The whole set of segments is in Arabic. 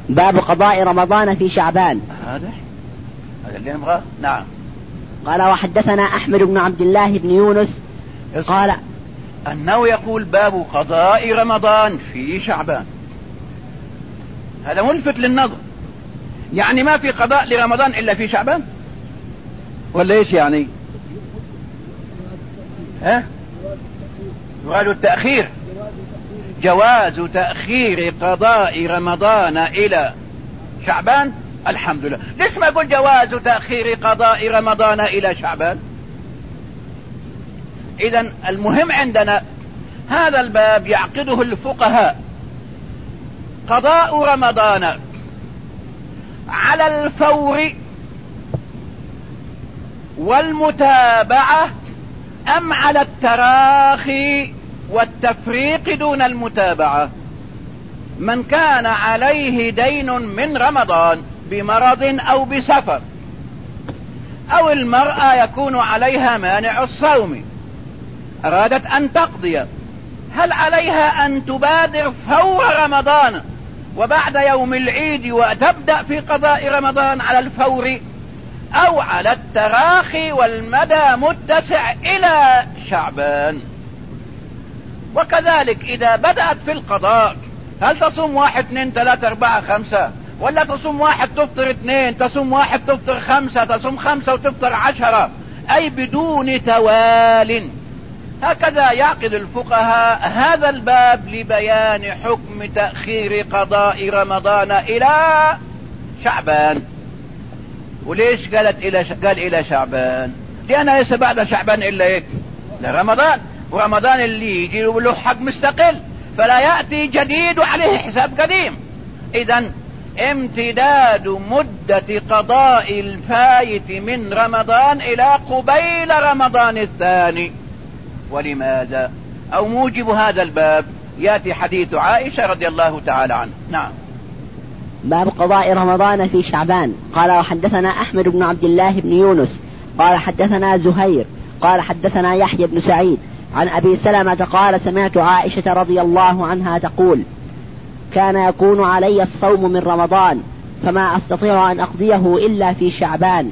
باب قضاء رمضان في شعبان. هذا اللي نبغاه. نعم. قال وحدثنا أحمد بن عبد الله بن يونس قال أنه يقول باب قضاء رمضان في شعبان. هذا ملفت للنظر، يعني ما في قضاء لرمضان إلا في شعبان ولا إيش يعني؟ جواز التأخير، جواز تأخير قضاء رمضان إلى شعبان. الحمد لله. ليش ما يقول جواز تأخير قضاء رمضان إلى شعبان؟ إذن المهم عندنا هذا الباب يعقده الفقهاء، قضاء رمضان على الفور والمتابعة أم على التراخي والتفريق دون المتابعة. من كان عليه دين من رمضان بمرض أو بسفر، أو المرأة يكون عليها مانع الصوم أرادت أن تقضي، هل عليها أن تبادر فور رمضان وبعد يوم العيد وتبدأ في قضاء رمضان على الفور، أو على التراخي والمدى متسع إلى شعبان؟ وكذلك إذا بدأت في القضاء هل تصوم 1 2 3 4 5، ولا تصوم 1 تفطر 2، تصوم 1 تفطر 5، تصوم 5 وتفطر 10، أي بدون توال. هكذا يعقد الفقهاء هذا الباب لبيان حكم تأخير قضاء رمضان إلى شعبان. وليش قال إلى شعبان؟ لأن ليس بعد شعبان إلا إيه؟ لرمضان، ورمضان اللي يجي له حق مستقل، فلا يأتي جديد عليه حساب قديم. إذن امتداد مدة قضاء الفايت من رمضان إلى قبيل رمضان الثاني. ولماذا؟ أو موجب هذا الباب يأتي حديث عائشة رضي الله تعالى عنه. نعم. باب قضاء رمضان في شعبان. قال وحدثنا أحمد بن عبد الله بن يونس قال حدثنا زهير قال حدثنا يحيى بن سعيد عن أبي سلمة قال سمعت عائشة رضي الله عنها تقول كان يكون علي الصوم من رمضان فما أستطيع أن أقضيه إلا في شعبان،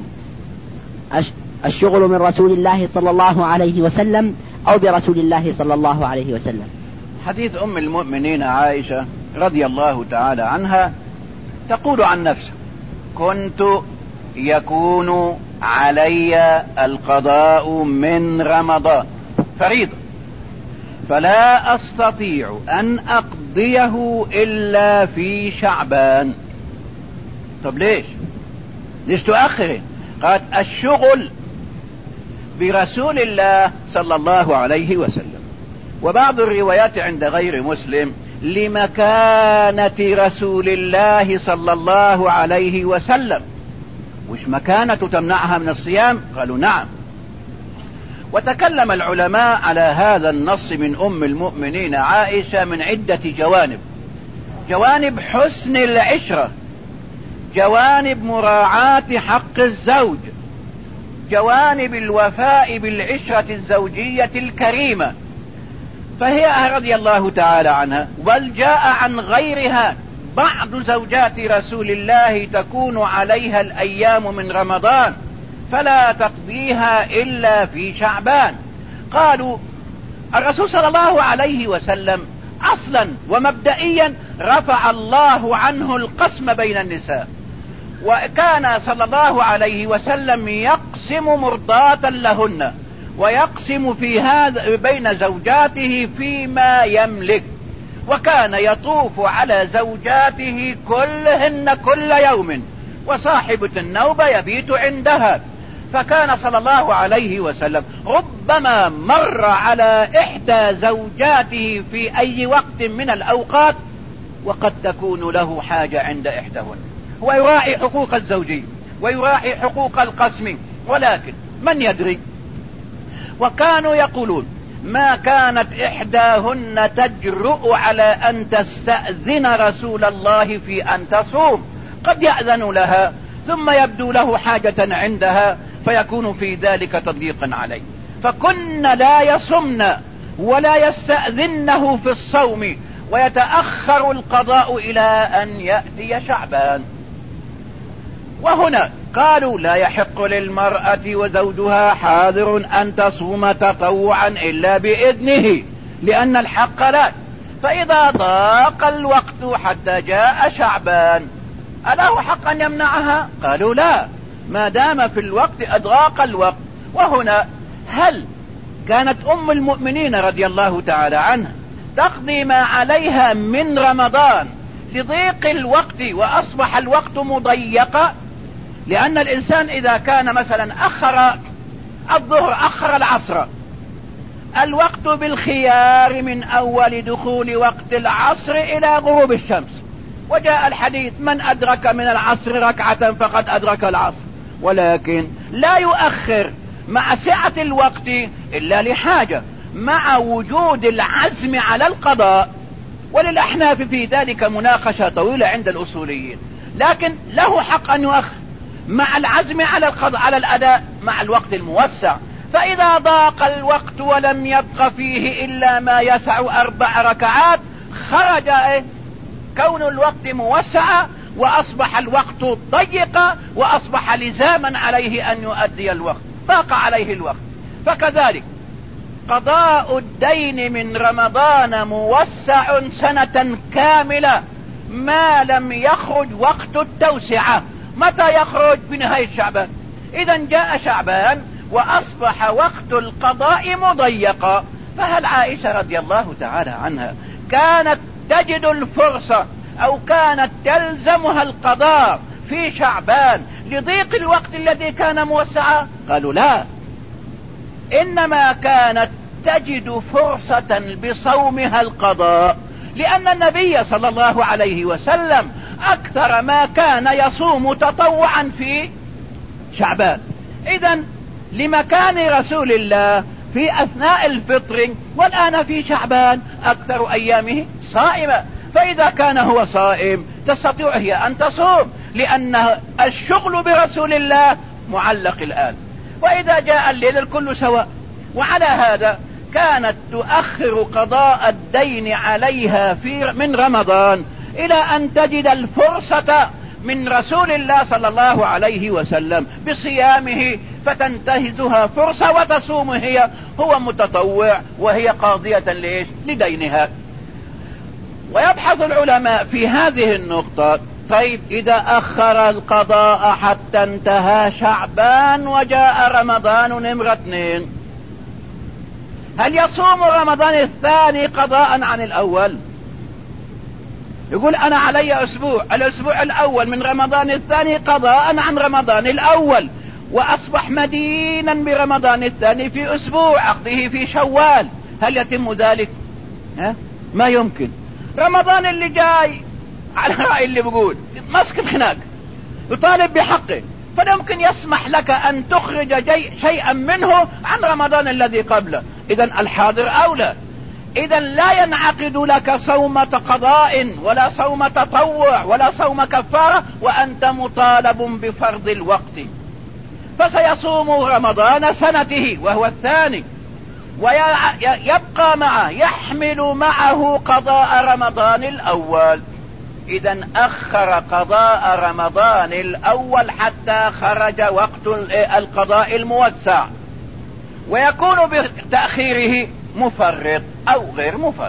الشغل من رسول الله صلى الله عليه وسلم أو برسول الله صلى الله عليه وسلم. حديث أم المؤمنين عائشة رضي الله تعالى عنها تقول عن نفسها كنت يكون علي القضاء من رمضان فريضة فلا أستطيع أن أقضيه إلا في شعبان. طب ليش تؤخره؟ قالت الشغل برسول الله صلى الله عليه وسلم. وبعض الروايات عند غير مسلم لمكانة رسول الله صلى الله عليه وسلم. وش مكانة تمنعها من الصيام؟ قالوا نعم. وتكلم العلماء على هذا النص من أم المؤمنين عائشة من عدة جوانب حسن العشرة، جوانب مراعاة حق الزوج، جوانب الوفاء بالعشرة الزوجية الكريمة. فهي رضي الله تعالى عنها بل جاء عن غيرها بعض زوجات رسول الله تكون عليها الأيام من رمضان فلا تقضيها إلا في شعبان. قالوا الرسول صلى الله عليه وسلم أصلا ومبدئيا رفع الله عنه القسم بين النساء، وكان صلى الله عليه وسلم يقسم مرضاة لهن ويقسم في هذا بين زوجاته فيما يملك، وكان يطوف على زوجاته كلهن كل يوم، وصاحبة النوبة يبيت عندها. فكان صلى الله عليه وسلم ربما مر على إحدى زوجاته في أي وقت من الأوقات وقد تكون له حاجة عند إحداهن، ويراعي حقوق الزوجية ويراعي حقوق القسم، ولكن من يدري. وكانوا يقولون ما كانت إحداهن تجرؤ على أن تستأذن رسول الله في أن تصوم، قد يأذن لها ثم يبدو له حاجة عندها فيكون في ذلك تضييقا عليه، فكن لا يصمن ولا يستأذنه في الصوم ويتأخر القضاء إلى أن يأتي شعبان. وهنا قالوا لا يحق للمرأة وزوجها حاضر أن تصوم تطوعا إلا بإذنه لأن الحق لا. فإذا ضاق الوقت حتى جاء شعبان أله حق أن يمنعها؟ قالوا لا، ما دام في الوقت أضاق الوقت. وهنا هل كانت أم المؤمنين رضي الله تعالى عنها تقضي ما عليها من رمضان لضيق الوقت وأصبح الوقت مضيقا؟ لأن الإنسان إذا كان مثلا أخر الظهر أخر العصر، الوقت بالخيار من أول دخول وقت العصر إلى غروب الشمس، وجاء الحديث من أدرك من العصر ركعة فقد أدرك العصر، ولكن لا يؤخر مع سعة الوقت إلا لحاجة مع وجود العزم على القضاء. وللأحناف في ذلك مناقشة طويلة عند الأصوليين، لكن له حق أن يؤخر مع العزم على القضاء على الأداء مع الوقت الموسع. فإذا ضاق الوقت ولم يبق فيه إلا ما يسع 4 ركعات خرج كون الوقت موسع وأصبح الوقت ضيقا وأصبح لزاما عليه أن يؤدي الوقت، ضاق عليه الوقت. فكذلك قضاء الدين من رمضان موسع سنة كاملة ما لم يخرج وقت التوسعة. متى يخرج؟ بنهاية شعبان. إذا جاء شعبان وأصبح وقت القضاء مضيقا. فهل عائشة رضي الله تعالى عنها كانت تجد الفرصة أو كانت تلزمها القضاء في شعبان لضيق الوقت الذي كان موسعا؟ قالوا لا، إنما كانت تجد فرصة بصومها القضاء، لأن النبي صلى الله عليه وسلم أكثر ما كان يصوم تطوعا في شعبان. إذن لمكان رسول الله في أثناء الفطر والآن في شعبان أكثر أيامه صائمة، فإذا كان هو صائم تستطيع هي أن تصوم، لأن الشغل برسول الله معلق الآن. وإذا جاء الليل الكل سواء. وعلى هذا كانت تؤخر قضاء الدين عليها من رمضان إلى أن تجد الفرصة من رسول الله صلى الله عليه وسلم بصيامه فتنتهزها فرصة وتصوم هو متطوع وهي قاضية لدينها. ويبحث العلماء في هذه النقطة. طيب إذا أخر القضاء حتى انتهى شعبان وجاء رمضان نمرة 2، هل يصوم رمضان الثاني قضاء عن الأول؟ يقول أنا علي أسبوع، الأسبوع الأول من رمضان الثاني قضاء عن رمضان الأول، وأصبح مدينا برمضان الثاني في أسبوع أقضيه في شوال، هل يتم ذلك؟ ما يمكن. رمضان اللي جاي على رأي اللي بيقول مسك الخناق يطالب بحقه، فلا يمكن يسمح لك أن تخرج شيئا منه عن رمضان الذي قبله. إذن الحاضر أولى. إذن لا ينعقد لك صوم قضاء ولا صوم تطوع ولا صوم كفارة وأنت مطالب بفرض الوقت. فسيصوم رمضان سنته وهو الثاني، ويبقى معه يحمل معه قضاء رمضان الأول. إذن أخر قضاء رمضان الأول حتى خرج وقت القضاء الموسع، ويكون بتأخيره مفرط أو غير مفرط.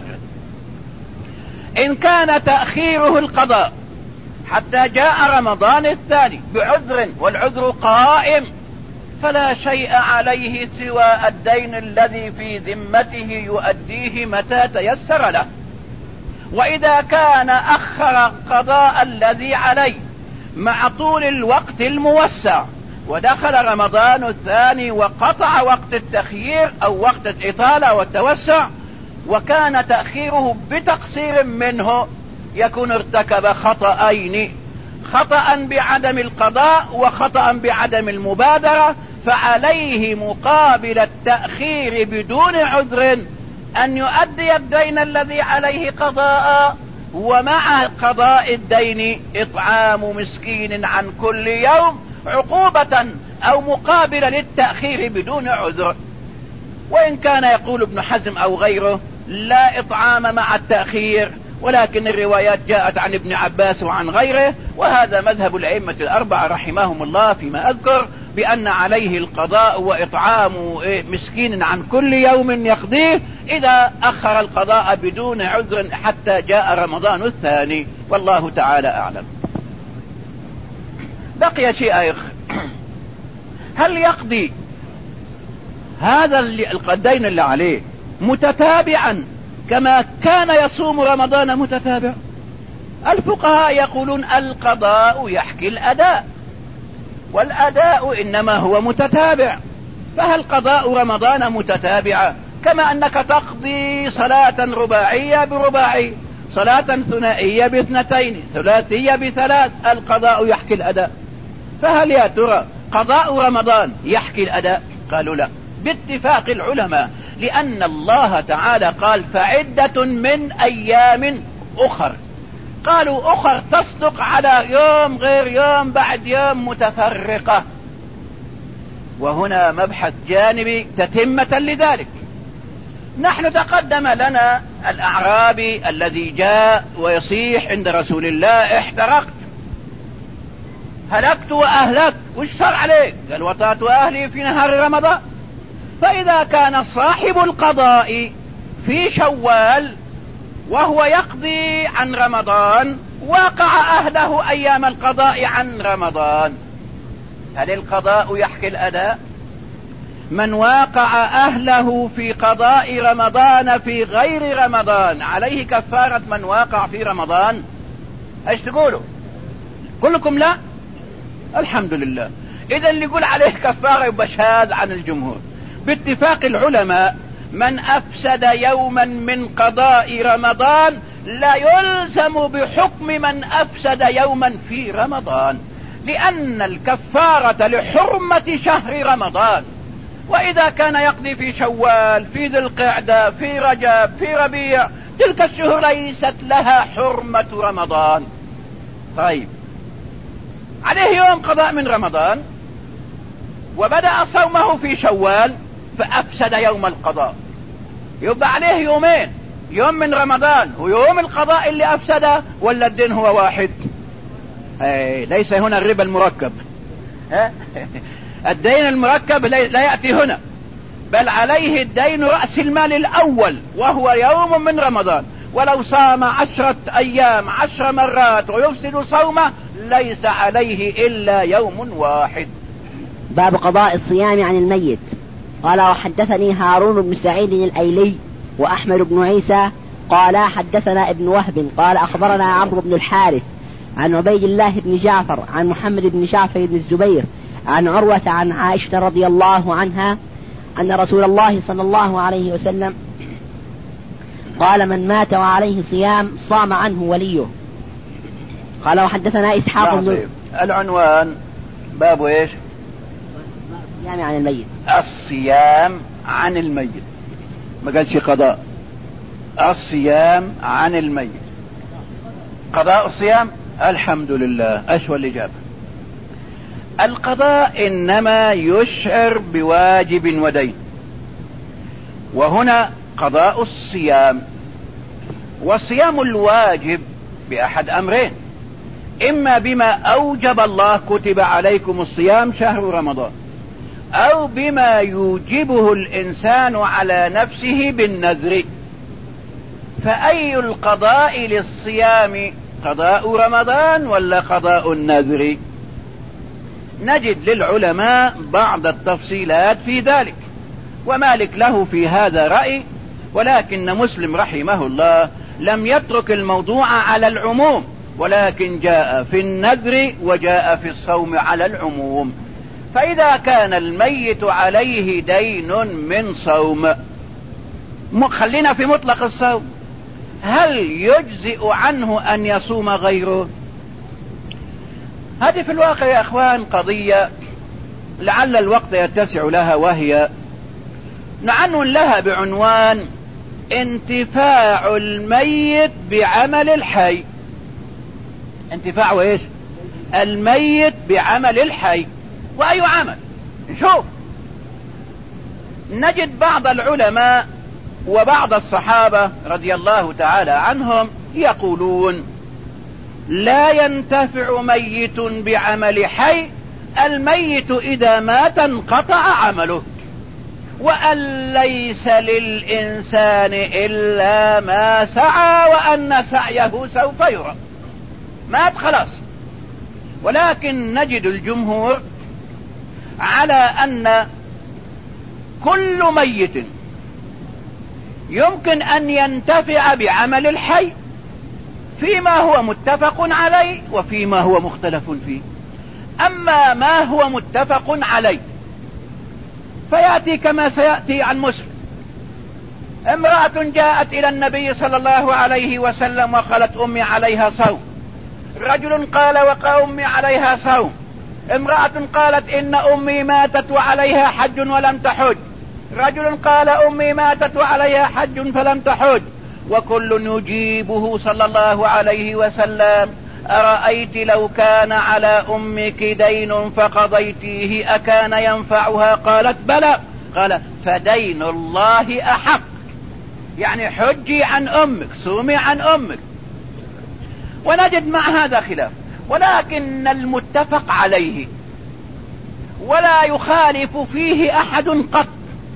إن كان تأخيره القضاء حتى جاء رمضان الثاني بعذر والعذر قائم فلا شيء عليه سوى الدين الذي في ذمته يؤديه متى تيسر له. وإذا كان أخر قضاء الذي عليه مع طول الوقت الموسع ودخل رمضان الثاني وقطع وقت التخيير أو وقت الإطالة والتوسع وكان تأخيره بتقصير منه، يكون ارتكب خطأين: خطأ بعدم القضاء وخطأ بعدم المبادرة، فعليه مقابل التأخير بدون عذر أن يؤدي الدين الذي عليه قضاء، ومع قضاء الدين إطعام مسكين عن كل يوم عقوبة أو مقابلة للتأخير بدون عذر. وإن كان يقول ابن حزم أو غيره لا إطعام مع التأخير ولكن الروايات جاءت عن ابن عباس وعن غيره، وهذا مذهب الأئمة الأربعة رحمهم الله فيما أذكر، بأن عليه القضاء وإطعام مسكين عن كل يوم يقضيه إذا أخر القضاء بدون عذر حتى جاء رمضان الثاني، والله تعالى أعلم. بقي شيء آخر، هل يقضي هذا الدين اللي عليه متتابعا كما كان يصوم رمضان متتابع؟ الفقهاء يقولون القضاء يحكي الأداء، والأداء إنما هو متتابع، فهل قضاء رمضان متتابعة كما أنك تقضي صلاة رباعية برباعي، صلاة ثنائية باثنتين، ثلاثية بثلاث، القضاء يحكي الأداء. فهل يا ترى قضاء رمضان يحكي الأداء؟ قالوا لا باتفاق العلماء، لأن الله تعالى قال فعدة من أيام أخر، قالوا أخر تصدق على يوم غير يوم بعد يوم متفرقة، وهنا مبحث جانبي تتمة لذلك. نحن تقدم لنا الأعرابي الذي جاء ويصيح عند رسول الله احترقت، هلكت وأهلكت، وش صار عليك؟ قال وطأت أهلي في نهار رمضان. فإذا كان صاحب القضاء في شوال وهو يقضي عن رمضان وقع أهله أيام القضاء عن رمضان، هل القضاء يحكي الأداء؟ من واقع أهله في قضاء رمضان في غير رمضان عليه كفارة من واقع في رمضان. ايش تقولوا؟ كلكم لا؟ الحمد لله. إذا اللي يقول عليه كفارة يبقى شاذ عن الجمهور. باتفاق العلماء من أفسد يوما من قضاء رمضان لا يلزم بحكم من أفسد يوما في رمضان، لأن الكفارة لحرمة شهر رمضان، وإذا كان يقضي في شوال، في ذي القعدة، في رجب، في ربيع، تلك الشهور ليست لها حرمة رمضان. طيب عليه يوم قضاء من رمضان وبدأ صومه في شوال فأفسد يوم القضاء، يبقى عليه يومين، يوم من رمضان ويوم القضاء اللي أفسده، ولا الدين هو واحد؟ ليس هنا الربا المركب الدين المركب لا يأتي هنا، بل عليه الدين رأس المال الأول وهو يوم من رمضان، ولو صام 10 أيام 10 مرات ويفسد صومه ليس عليه إلا يوم واحد. باب قضاء الصيام عن الميت. قال وحدثني هارون بن سعيد الأيلي وأحمد بن عيسى قال حدثنا ابن وهب قال أخبرنا عمرو بن الحارث عن عبيد الله بن جعفر عن محمد بن جعفر بن الزبير عن عروة عن عائشة رضي الله عنها أن رسول الله صلى الله عليه وسلم قال من مات وعليه صيام صام عنه وليه. قال وحدثنا إسحاق بن العنوان باب ايش؟ الصيام عن الميت. الصيام عن الميت، ما قالش قضاء، الصيام عن الميت. قضاء الصيام الحمد لله أشوى الإجابة. القضاء إنما يشعر بواجب ودين، وهنا قضاء الصيام. والصيام الواجب بأحد أمرين، إما بما أوجب الله كتب عليكم الصيام شهر رمضان، أو بما يوجبه الإنسان على نفسه بالنذر. فأي القضاء للصيام، قضاء رمضان ولا قضاء النذر؟ نجد للعلماء بعض التفصيلات في ذلك، ومالك له في هذا رأي، ولكن مسلم رحمه الله لم يترك الموضوع على العموم، ولكن جاء في النذر وجاء في الصوم على العموم. فإذا كان الميت عليه دين من صوم، خلينا في مطلق الصوم، هل يجزئ عنه أن يصوم غيره؟ هذه في الواقع يا أخوان قضية لعل الوقت يتسع لها، وهي نعنون لها بعنوان انتفاع الميت بعمل الحي. انتفاع ايش؟ الميت بعمل الحي. وأي عمل؟ شوف، نجد بعض العلماء وبعض الصحابة رضي الله تعالى عنهم يقولون لا ينتفع ميت بعمل حي، الميت إذا مات انقطع عمله، وأن ليس للإنسان إلا ما سعى وأن سعيه سوف يرى. مات خلاص. ولكن نجد الجمهور على أن كل ميت يمكن أن ينتفع بعمل الحي فيما هو متفق عليه وفيما هو مختلف فيه. أما ما هو متفق عليه فيأتي كما سيأتي عن مسلم: امرأة جاءت إلى النبي صلى الله عليه وسلم وقالت أمي عليها صوم. رجل قال وأمي عليها صوم. امرأة قالت إن أمي ماتت وعليها حج ولم تحج. رجل قال أمي ماتت وعليها حج فلم تحج. وكل يجيبه صلى الله عليه وسلم: أرأيت لو كان على أمك دين فقضيتيه أكان ينفعها؟ قالت بلى. قال: فدين الله أحق، يعني حجي عن أمك، صومي عن أمك. ونجد مع هذا خلاف، ولكن المتفق عليه ولا يخالف فيه أحد قط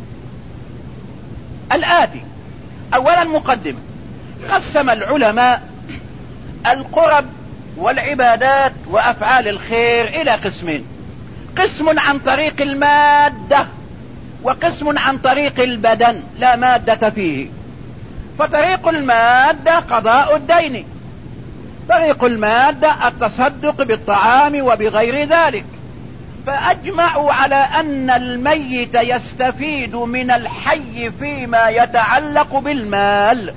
الآتي: أولا مقدمة. قسم العلماء القرب والعبادات وأفعال الخير إلى قسمين: قسم عن طريق المادة وقسم عن طريق البدن لا مادة فيه. فطريق المادة قضاء الدين، طريق المادة التصدق بالطعام وبغير ذلك. فأجمعوا على أن الميت يستفيد من الحي فيما يتعلق بالمال.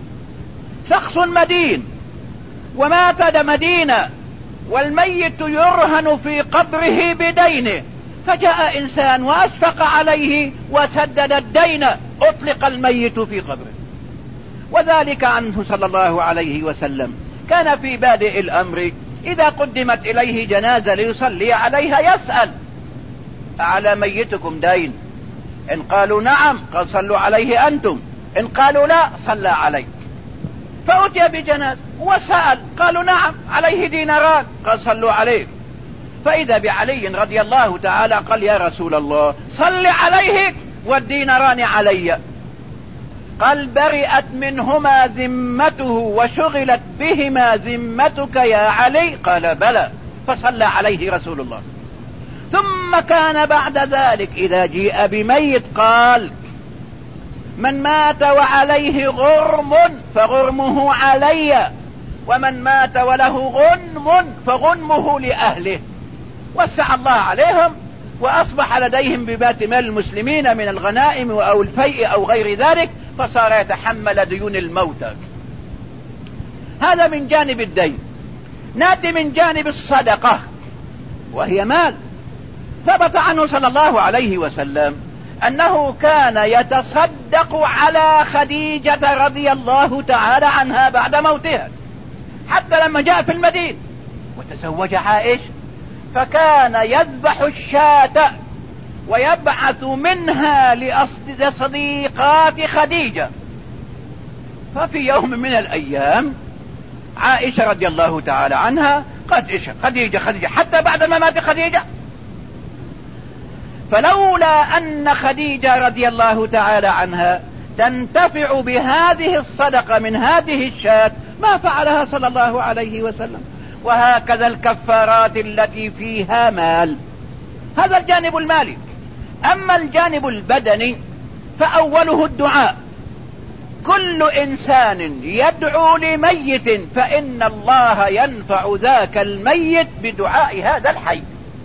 شخص مدين ومات مدينة والميت يرهن في قبره بدينه، فجاء إنسان وأشفق عليه وسدد الدين، أطلق الميت في قبره. وذلك عنه صلى الله عليه وسلم كان في بادئ الأمر إذا قدمت إليه جنازة ليصلي عليها يسأل: أعلى ميتكم دين؟ إن قالوا نعم قال: صلوا عليه أنتم. إن قالوا لا صلى عليه. فأتي بجنازة وسأل، قالوا نعم عليه ديناران، قال: صلوا عليه. فإذا بعلي رضي الله تعالى قال: يا رسول الله صل عليه والديناران علي. قال: برئت منهما ذمته وشغلت بهما ذمتك يا علي. قال: بلى. فصلى عليه رسول الله. ثم كان بعد ذلك إذا جيء بميت قال: من مات وعليه غرم فغرمه علي، ومن مات وله غنم فغنمه لأهله. وسع الله عليهم وأصبح لديهم ببات مال المسلمين من الغنائم أو الفيء أو غير ذلك، فصار يتحمل ديون الموتى. هذا من جانب الدين. نأتي من جانب الصدقة وهي مال. ثبت عنه صلى الله عليه وسلم أنه كان يتصدق على خديجة رضي الله تعالى عنها بعد موتها، حتى لما جاء في المدينة وتزوج عائشة فكان يذبح الشاة ويبعث منها لصديقات خديجة. ففي يوم من الأيام عائشة رضي الله تعالى عنها قالت: إيش خديجة حتى بعد ما مات خديجة؟ فلولا أن خديجة رضي الله تعالى عنها تنتفع بهذه الصدقة من هذه الشاة ما فعلها صلى الله عليه وسلم. وهكذا الكفارات التي فيها مال. هذا الجانب المالي. أما الجانب البدني فأوله الدعاء. كل إنسان يدعو لميت فإن الله ينفع ذاك الميت بدعاء هذا الحي.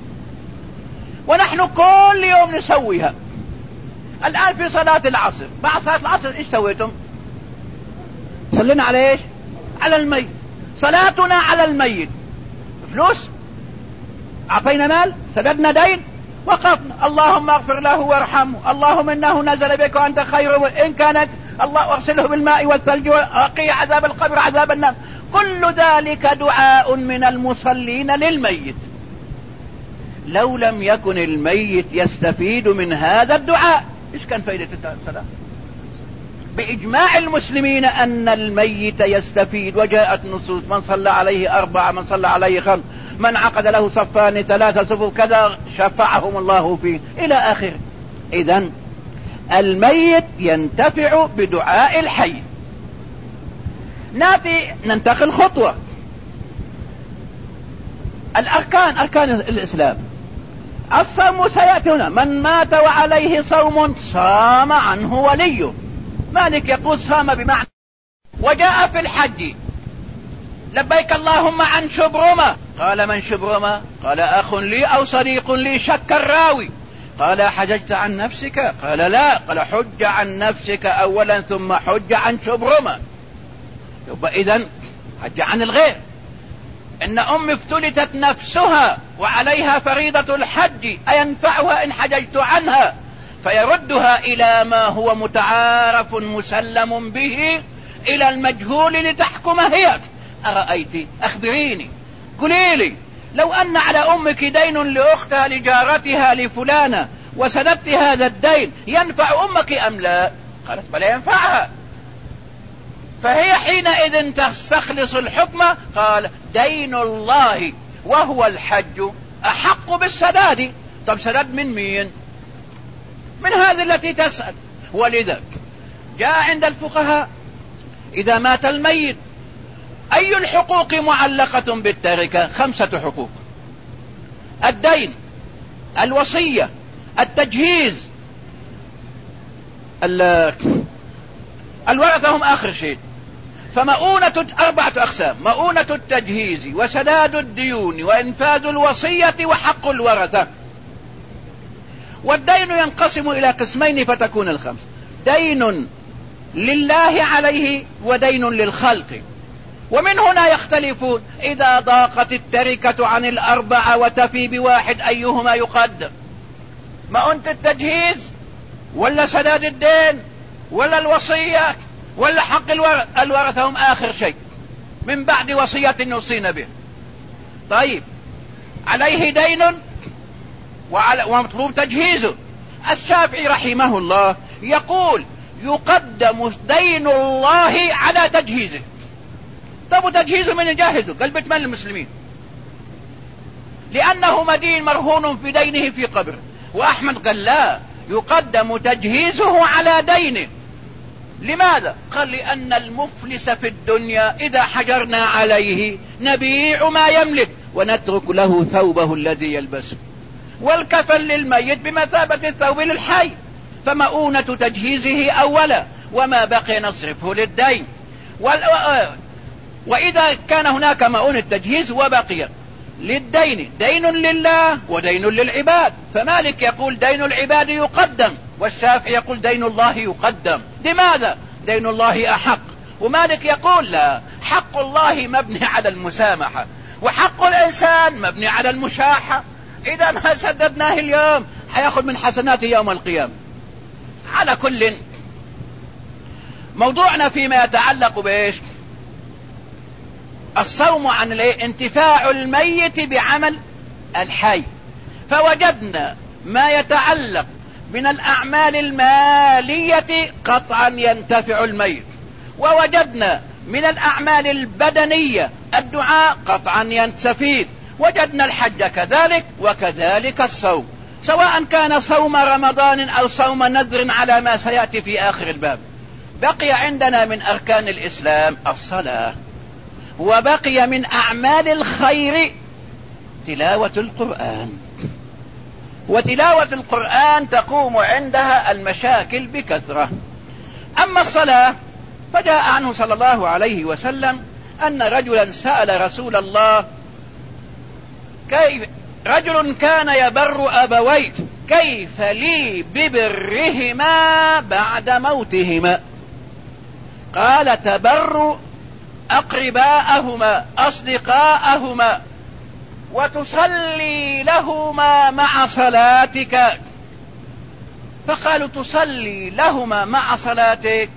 ونحن كل يوم نسويها. الآن في صلاة العصر، مع صلاة العصر إيش سويتم؟ صلينا على إيش؟ على الميت. صلاتنا على الميت فلوس؟ أعطينا مال؟ سددنا دين؟ وقفنا: اللهم اغفر له وارحمه، اللهم إنه نزل بك وأنت خير، إن كانت الله أرسله بالماء والثلج وقي عذاب القبر عذاب النار. كل ذلك دعاء من المصلين للميت. لو لم يكن الميت يستفيد من هذا الدعاء إيش كان فائدة الصلاة؟ بإجماع المسلمين أن الميت يستفيد، وجاءت نصوص من صلى عليه 4، من صلى عليه 5، من عقد له صفان 3 صفوف كذا شفعهم الله فيه إلى آخره. إذن الميت ينتفع بدعاء الحي. ننتقل خطوة. الأركان، أركان الإسلام. الصوم سيأتي هنا، من مات وعليه صوم صام عنه وليه. مالك يقول صام بمعنى. وجاء في الحج لبيك اللهم عن شبرمة، قال من شبرمة؟ قال أخ لي أو صديق لي، شك الراوي. قال حججت عن نفسك؟ قال لا. قال حج عن نفسك أولا ثم حج عن شبرمة. يبقى إذن حج عن الغير. إن أم افتلتت نفسها وعليها فريضة الحج أينفعها إن حججت عنها؟ فيردها إلى ما هو متعارف مسلم به إلى المجهول لتحكم هي. أرأيت؟ أخبريني، قولي لي، لو أن على أمك دين لأختها لجارتها لفلانة وسددت هذا الدين ينفع أمك أم لا؟ قالت بلا ينفعها. فهي حينئذ تستخلص الحكم. قال دين الله وهو الحج أحق بالسداد. طب سداد من مين؟ من هذه التي تسأل. ولذا جاء عند الفقهاء إذا مات الميت أي الحقوق معلقة بالتركة؟ 5 حقوق: الدين، الوصية، التجهيز، الورثة هم آخر شيء. فمؤونة 4 أقسام: مؤونة التجهيز وسداد الديون وإنفاذ الوصية وحق الورثة. والدين ينقسم إلى قسمين فتكون 5: دين لله عليه ودين للخلق. ومن هنا يختلفون: إذا ضاقت التركة عن 4 وتفي ب1 أيهما يقدم؟ مؤونة التجهيز ولا سداد الدين ولا الوصية ولا حق الورثة هم آخر شيء من بعد وصية يوصين به. طيب عليه دين ومطلوب تجهيزه. الشافعي رحمه الله يقول يقدم دين الله على تجهيزه. طب تجهيزه من يجهزه؟ قال بيت مال المسلمين، لأنه مدين مرهون في دينه في قبره. وأحمد قال لا، يقدم تجهيزه على دينه. لماذا؟ قال لأن المفلس في الدنيا إذا حجرنا عليه نبيع ما يملك ونترك له ثوبه الذي يلبسه، والكفن للميت بمثابة الثوب للحي. فمؤونة تجهيزه أولا، وما بقي نصرفه للدين. وإذا كان هناك مؤونة تجهيز وبقي للدين دين لله ودين للعباد، فمالك يقول دين العباد يقدم، والشافعي يقول دين الله يقدم. لماذا؟ دين الله أحق. ومالك يقول لا، حق الله مبني على المسامحة، وحق الإنسان مبني على المشاحة. إذا ما سددناه اليوم حياخذ من حسناته يوم القيامة. على كل، موضوعنا فيما يتعلق بإيش؟ الصوم عن انتفاع الميت بعمل الحي. فوجدنا ما يتعلق من الأعمال المالية قطعا ينتفع الميت، ووجدنا من الأعمال البدنية الدعاء قطعا يستفيد، وجدنا الحج كذلك، وكذلك الصوم، سواء كان صوم رمضان أو صوم نذر على ما سيأتي في آخر الباب. بقي عندنا من أركان الإسلام الصلاة، وبقي من أعمال الخير تلاوة القرآن. وتلاوة القرآن تقوم عندها المشاكل بكثرة. أما الصلاة فجاء عنه صلى الله عليه وسلم أن رجلا سأل رسول الله: كيف رجل كان يبر أبويه كيف لي ببرهما بعد موتهما؟ قال: تبر أقرباءهما أصدقاءهما وتصلي لهما مع صلاتك. فقالوا: تصلي لهما مع صلاتك؟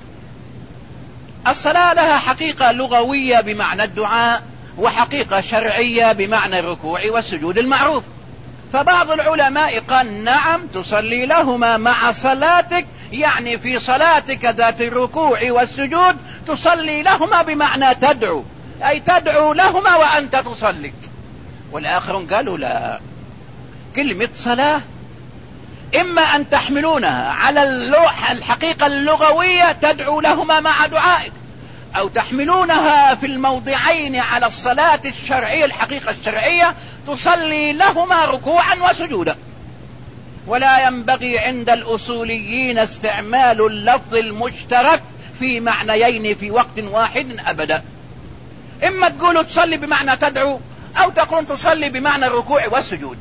الصلاة لها حقيقة لغوية بمعنى الدعاء، وحقيقة شرعية بمعنى الركوع والسجود المعروف. فبعض العلماء قال: نعم، تصلي لهما مع صلاتك، يعني في صلاتك ذات الركوع والسجود تصلي لهما بمعنى تدعو، أي تدعو لهما وأنت تصلي. والآخرون قالوا لا، كلمة صلاة إما أن تحملونها على الحقيقة اللغوية تدعو لهما مع دعائك، أو تحملونها في الموضعين على الصلاة الشرعية الحقيقة الشرعية تصلي لهما ركوعا وسجودا. ولا ينبغي عند الأصوليين استعمال اللفظ المشترك في معنيين في وقت واحد أبدا. إما تقولوا تصلي بمعنى تدعو، أو تقولون تصلي بمعنى الركوع والسجود.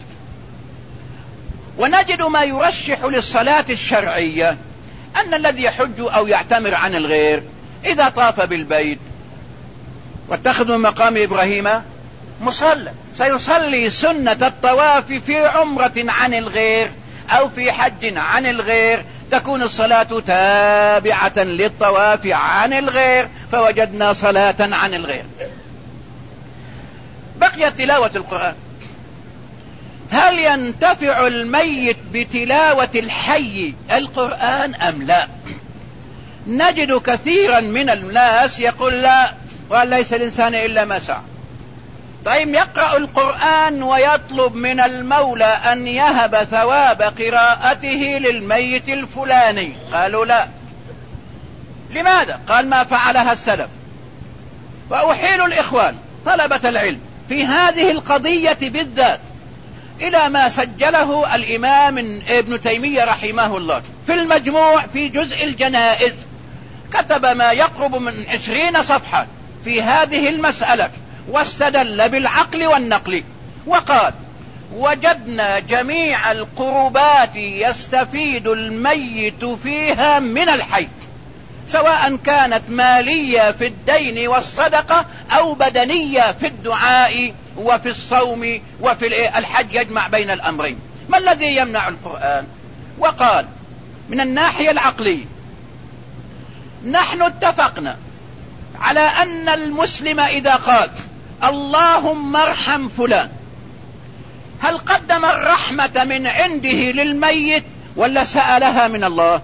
ونجد ما يرشح للصلاة الشرعية أن الذي يحج أو يعتمر عن الغير إذا طاف بالبيت واتخذوا مقام إبراهيم مصلى سيصلي سنة الطواف في عمرة عن الغير أو في حج عن الغير، تكون الصلاة تابعة للطواف عن الغير، فوجدنا صلاة عن الغير. بقيت تلاوة القرآن. هل ينتفع الميت بتلاوة الحي القرآن أم لا؟ نجد كثيرا من الناس يقول لا، وقال ليس الإنسان إلا ما سعى. طيب يقرأ القرآن ويطلب من المولى أن يهب ثواب قراءته للميت الفلاني، قالوا لا. لماذا؟ قال ما فعلها السلف. وأحيل الإخوان طلبة العلم في هذه القضية بالذات إلى ما سجله الإمام ابن تيمية رحمه الله في المجموع في جزء الجنائز، كتب ما يقرب من 20 صفحة في هذه المسألة، واستدل بالعقل والنقل، وقال وجدنا جميع القربات يستفيد الميت فيها من الحي، سواء كانت مالية في الدين والصدقة أو بدنية في الدعاء وفي الصوم وفي الحج، يجمع بين الأمرين. ما الذي يمنع القرآن؟ وقال من الناحية العقلية نحن اتفقنا على أن المسلم إذا قال اللهم ارحم فلان، هل قدم الرحمة من عنده للميت ولا سألها من الله؟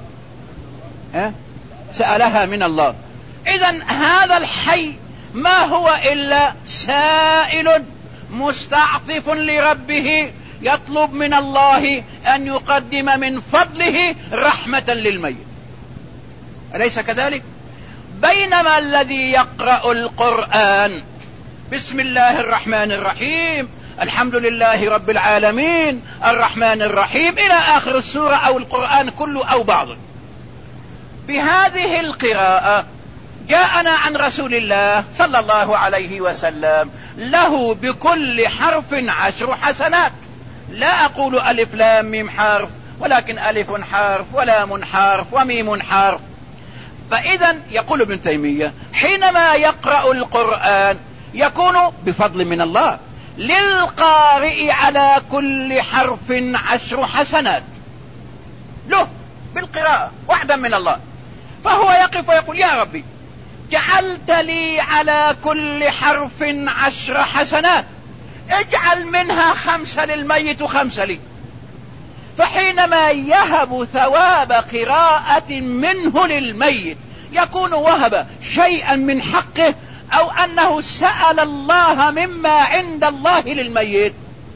سألها من الله. إذن هذا الحي ما هو إلا سائل مستعطف لربه يطلب من الله أن يقدم من فضله رحمة للميت، أليس كذلك؟ بينما الذي يقرأ القرآن بسم الله الرحمن الرحيم الحمد لله رب العالمين الرحمن الرحيم إلى آخر السورة أو القرآن كله أو بعضه، بهذه القراءة جاءنا عن رسول الله صلى الله عليه وسلم له بكل حرف 10 حسنات. لا أقول ألف لام ميم حرف، ولكن ألف حرف ولام حرف وميم حرف. فإذا يقول ابن تيمية حينما يقرأ القرآن يكون بفضل من الله، للقارئ على كل حرف 10 حسنات له بالقراءة وحدا من الله. فهو يقف ويقول يا ربي جعلت لي على كل حرف 10 حسنات، اجعل منها 5 للميت و5 لي. فحينما يهب ثواب قراءة منه للميت يكون وهب شيئا من حقه أو أنه سأل الله مما عند الله للميت.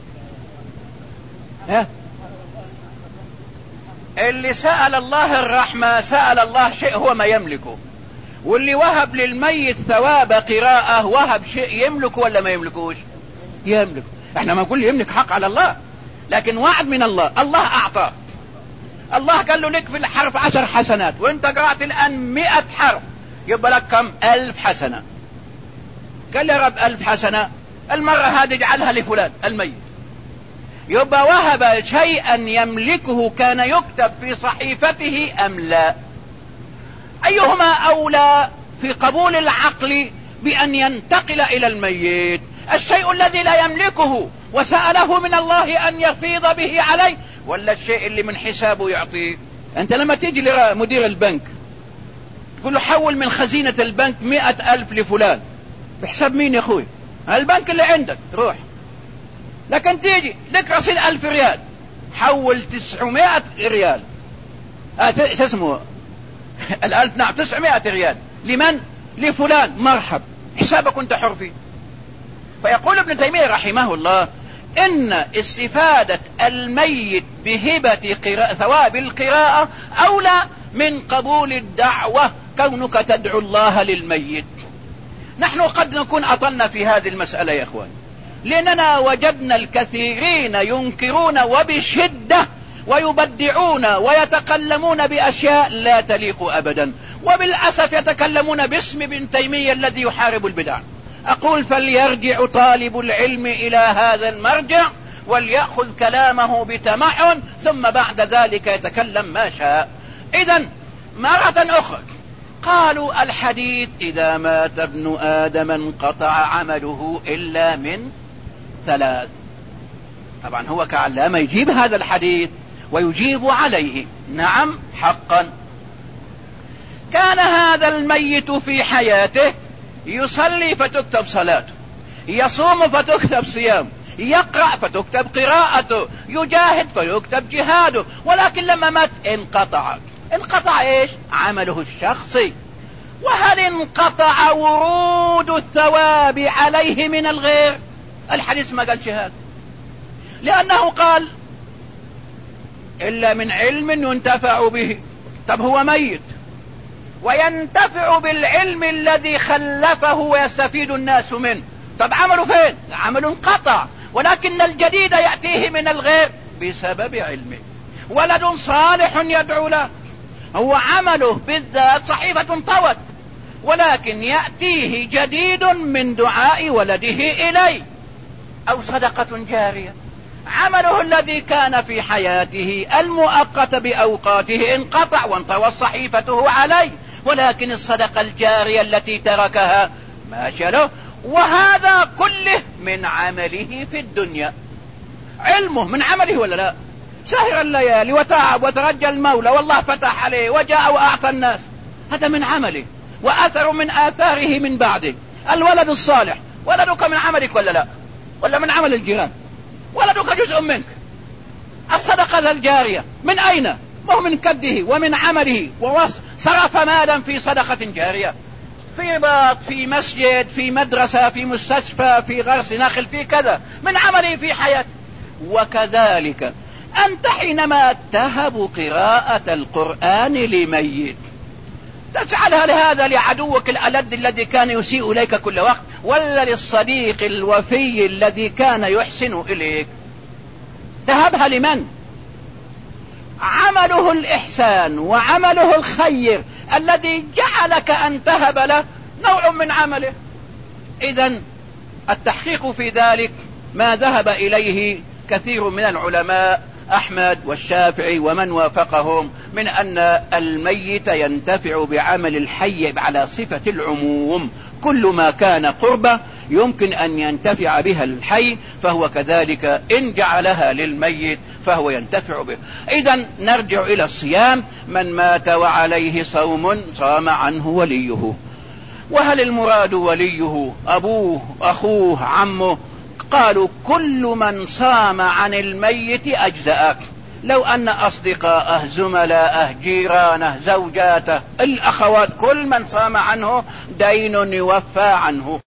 اللي سأل الله الرحمة سأل الله شيء هو ما يملكه، واللي وهب للميت ثواب قراءة وهب شيء يملكه ولا ما يملكوش؟ يملكه. احنا ما نقول يملك حق على الله، لكن وعد من الله، الله أعطاه. الله قال له لك في الحرف 10 حسنات، وانت قرأت الآن 100 حرف، يبقى لك كم؟ 1000 حسنة. قال يا رب 1000 حسنة، المرة هذه اجعلها لفلان الميت، يبقى وهب شيئا يملكه كان يكتب في صحيفته أم لا؟ أيهما أولى في قبول العقل بأن ينتقل إلى الميت؟ الشيء الذي لا يملكه وسأله من الله أن يفيض به عليه، ولا الشيء اللي من حسابه يعطيه؟ أنت لما تيجي لمدير البنك تقول له حول من خزينة البنك 100,000 لفلان، بحساب مين يا أخوي؟ البنك اللي عندك روح. لكن تيجي لك رصيد 1000 ريال، حول 900 ريال، اسمه الألف، نعم 900 ريال. لمن؟ لفلان، مرحب، حسابك انت حر فيه. فيقول ابن تيمية رحمه الله إن استفادة الميت بهبة ثواب القراءة أولى من قبول الدعوة، كونك تدعو الله للميت. نحن قد نكون أطلنا في هذه المسألة يا إخوان، لأننا وجدنا الكثيرين ينكرون وبشدة ويبدعون ويتكلمون بأشياء لا تليق أبدا، وبالأسف يتكلمون باسم ابن تيمية الذي يحارب البدع. أقول فليرجع طالب العلم إلى هذا المرجع وليأخذ كلامه بتمعن، ثم بعد ذلك يتكلم ما شاء. إذن مرة أخرى قالوا الحديث إذا مات ابن آدم انقطع عمله إلا من 3. طبعا هو كعلامة يجيب هذا الحديث ويجيب عليه. نعم حقا كان هذا الميت في حياته يصلي فتكتب صلاته، يصوم فتكتب صيام، يقرأ فتكتب قراءته، يجاهد فيكتب جهاده، ولكن لما مات انقطع ايش؟ عمله الشخصي. وهل انقطع ورود الثواب عليه من الغير؟ الحديث ما قال هذا، لأنه قال إلا من علم ينتفع به. طب هو ميت وينتفع بالعلم الذي خلفه ويستفيد الناس منه، طب عمله فين؟ عمله انقطع، ولكن الجديد يأتيه من الغير بسبب علمه. ولد صالح يدعو له، هو عمله بالذات صحيفة طوت، ولكن يأتيه جديد من دعاء ولده إليه. أو صدقة جارية، عمله الذي كان في حياته المؤقت بأوقاته انقطع وانطوت صحيفته عليه، ولكن الصدقة الجارية التي تركها ماشى له. وهذا كله من عمله في الدنيا. علمه من عمله ولا لا؟ سهر الليالي وتعب وترجى المولى والله فتح عليه وجاء وأعطى الناس، هذا من عمله وأثر من آثاره من بعده. الولد الصالح ولدك من عملك ولا لا؟ ولا من عمل الجيران؟ ولدك جزء منك. الصدقة الجارية من أين؟ ما هو من كده ومن عمله، وصرف مالا في صدقة جارية، في باط، في مسجد، في مدرسة، في مستشفى، في غرس نخل، في كذا، من عمله في حياته. وكذلك أنت حينما تهب قراءة القرآن لميت تجعلها لهذا لعدوك الألد الذي كان يسيء إليك كل وقت، ولا للصديق الوفي الذي كان يحسن إليك، تهبها لمن؟ عمله الإحسان وعمله الخير الذي جعلك أن تهب له نوع من عمله. إذن التحقيق في ذلك ما ذهب إليه كثير من العلماء أحمد والشافعي ومن وافقهم من أن الميت ينتفع بعمل الحي على صفة العموم، كل ما كان قربة يمكن أن ينتفع بها الحي فهو كذلك، إن جعلها للميت فهو ينتفع به. إذن نرجع إلى الصيام. من مات وعليه صوم صام عنه وليه. وهل المراد وليه أبوه أخوه عمه؟ قالوا كل من صام عن الميت أجزأك. لو أن أصدقاءه زملاءه جيرانه زوجاته الأخوات كل من صام عنه دين يوفى عنه.